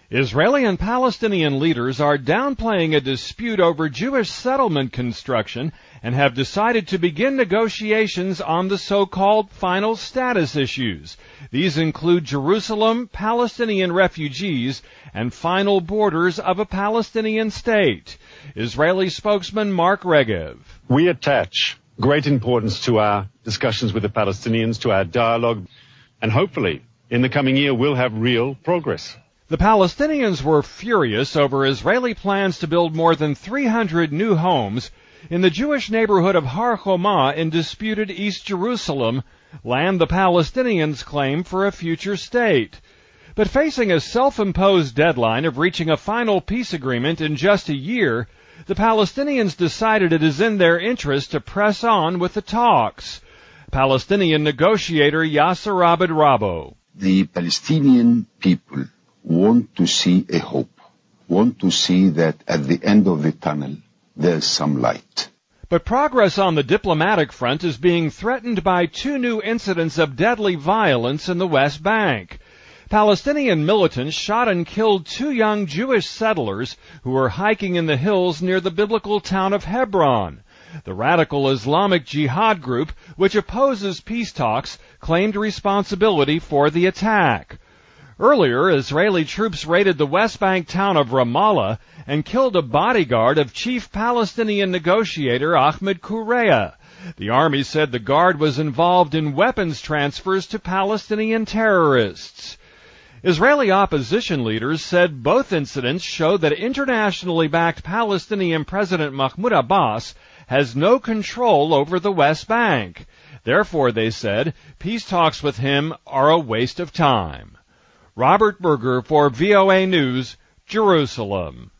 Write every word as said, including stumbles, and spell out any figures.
Israeli and Palestinian leaders are downplaying a dispute over Jewish settlement construction and have decided to begin negotiations on the so-called final status issues. These include Jerusalem, Palestinian refugees, and final borders of a Palestinian state. Israeli spokesman Mark Regev. We attach great importance to our discussions with the Palestinians, to our dialogue, and hopefully in the coming year we'll have real progress. The Palestinians were furious over Israeli plans to build more than three hundred new homes in the Jewish neighborhood of Har Homa in disputed East Jerusalem, land the Palestinians claim for a future state. But facing a self-imposed deadline of reaching a final peace agreement in just a year, the Palestinians decided it is in their interest to press on with the talks. Palestinian negotiator Yasser Abed Rabo. The Palestinian people want to see a hope, want to see that at the end of the tunnel there's some light. But progress on the diplomatic front is being threatened by two new incidents of deadly violence in the West Bank. Palestinian militants shot and killed two young Jewish settlers who were hiking in the hills near the biblical town of Hebron. The radical Islamic Jihad group, which opposes peace talks, claimed responsibility for the attack. Earlier, Israeli troops raided the West Bank town of Ramallah and killed a bodyguard of chief Palestinian negotiator Ahmed Kureya. The army said the guard was involved in weapons transfers to Palestinian terrorists. Israeli opposition leaders said both incidents show that internationally backed Palestinian President Mahmoud Abbas has no control over the West Bank. Therefore, they said, peace talks with him are a waste of time. Robert Berger for V O A News, Jerusalem.